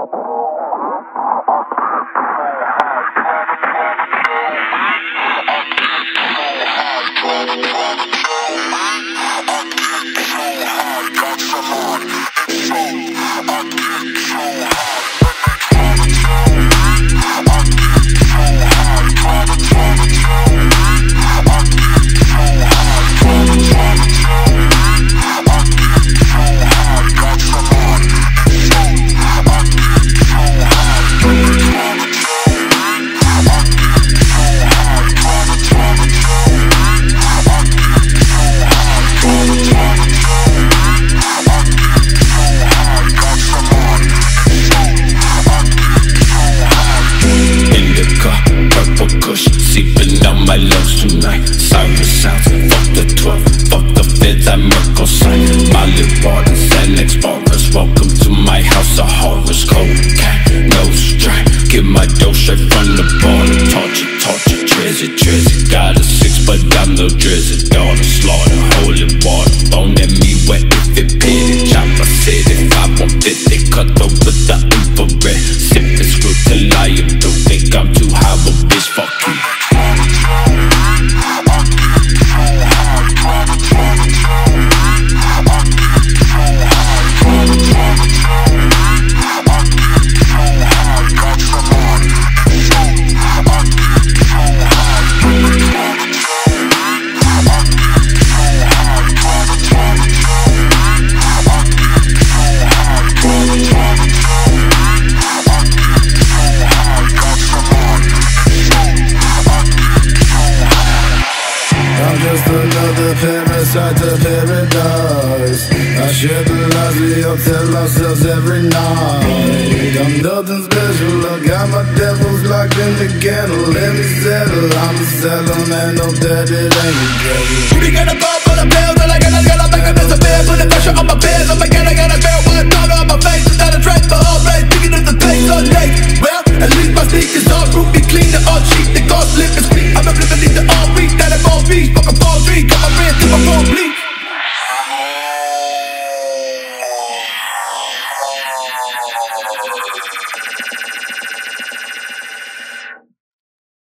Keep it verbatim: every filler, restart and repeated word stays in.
My lungs tonight, siren sounds, fuck the twelve, fuck the feds, I Merkel sign. Molly waters and explorers, welcome to my house of horrors. Cocaine, no stripe, get my dough straight from the border. Torture, torture, drizzy, drizzy, got a six but I'm no drizzy. Daughter slaughter, holy water, bone at me wet if it pity. Chopper city, five one fifty, cut through with the infrared. Sipping screw till I am through, think I'm too high, but bitch fuck you. Parasite to paradise. I share the lies we all tell ourselves every night. I'm nothing special, I got my devils locked in the kennel. Let me settle, I'm a settle, man, no that it ain't the devil. We got a ball for the bill, and I gotta get a make a disappear. Put the pressure on my